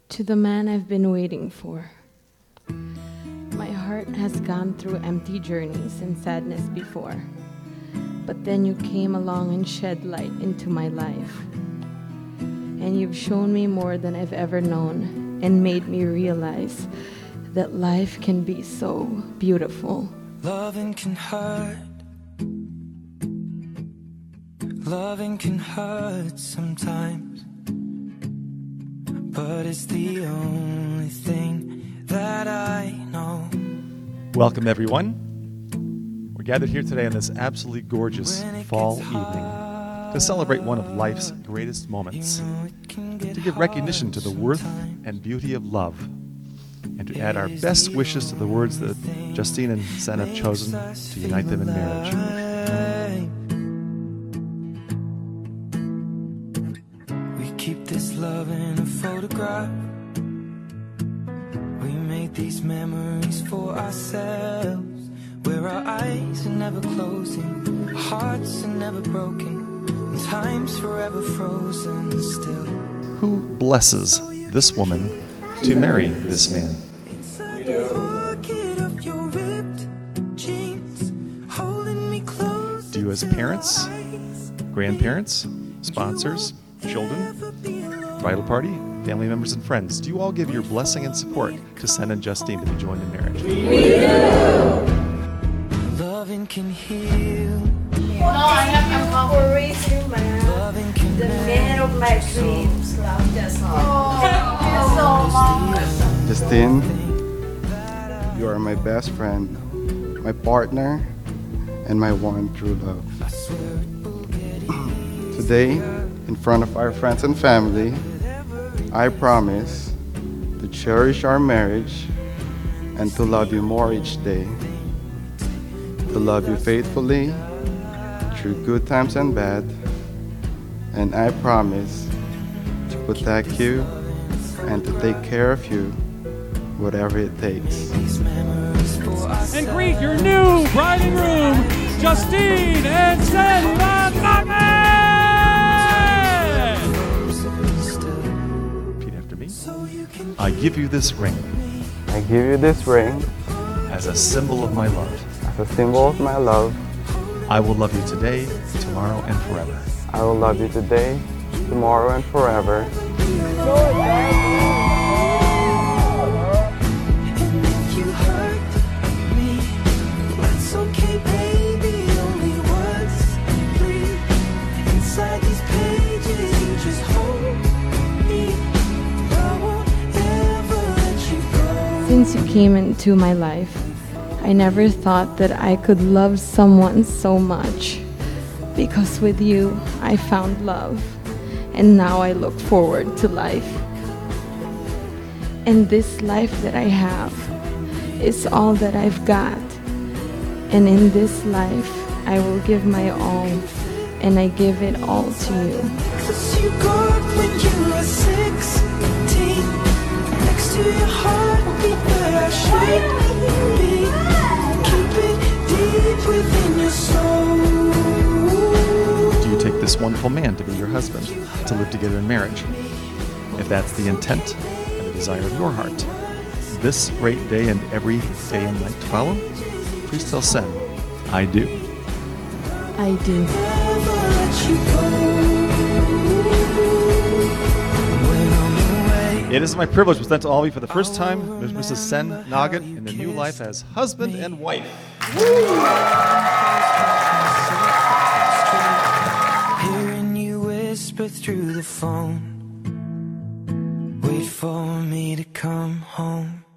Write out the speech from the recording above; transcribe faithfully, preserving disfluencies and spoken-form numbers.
To the man I've been waiting for. My heart has gone through empty journeys and sadness before, but then you came along and shed light into my life. And you've shown me more than I've ever known and made me realize that life can be so beautiful. Loving can hurt. Loving can hurt sometimes, but it's the only thing that I know. Welcome, everyone. We're gathered here today on this absolutely gorgeous fall evening to celebrate one of life's greatest moments, to give recognition to the worth and beauty of love, and to add our best wishes to the words that Justine and Sen have chosen to unite them in marriage. We keep this love in a photograph. We made these memories for ourselves, where our eyes are never closing, hearts are never broken, and time's forever frozen still. Who blesses this woman to marry this man? Do you, as parents, grandparents, sponsors, children, bridal party, family members, and friends, do you all give your blessing and support to Sen and Justine to be joined in marriage? We do! Loving can heal. No, I have for raising man. The man of my dreams. Love this song. Oh, so long. Justine, you are my best friend, my partner, and my one true love. Today, in front of our friends and family, I promise to cherish our marriage and to love you more each day, to love you faithfully through good times and bad, and I promise to protect you and to take care of you, whatever it takes. And greet your new bride and groom, Justine and Sen Nagin! Repeat after me. I give you this ring I give you this ring as a symbol of my love. as a symbol of my love. I will love you today, tomorrow, and forever. I will love you today, tomorrow, and forever. Since you came into my life, I never thought that I could love someone so much, because with you, I found love, and now I look forward to life. And this life that I have is all that I've got, and in this life, I will give my all, and I give it all to you. 'Cause you got when you were sixteen, next to your heartbeat where I should be. Keep it deep within your soul. Do you take this wonderful man to be your husband, to live together in marriage? If that's the intent and the desire of your heart, this great day and every day and night to follow, please tell Sen, I do. I do. Never let you go. When I'm away, It is my privilege to present to all of you for the first time Missus Sen Nagin in the new life as husband and wife. hearing you whisper through the phone, wait for me to come home.